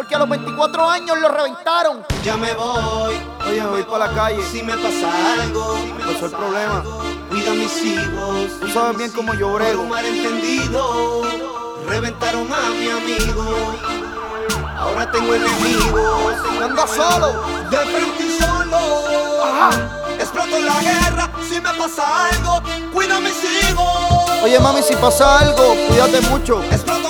porque a los 24 años lo reventaron. Ya me voy. Oye, me voy para la calle. Si me pasa algo, Pasó el problema. cuida a mis hijos. Tú sabes bien cómo yo Por brego. un malentendido, reventaron a mi amigo. Ahora tengo enemigos. Ando solo. De frente y solo. Exploto la guerra. Si me pasa algo, cuida a mis hijos. Oye, mami, si pasa algo, cuídate mucho. Exploto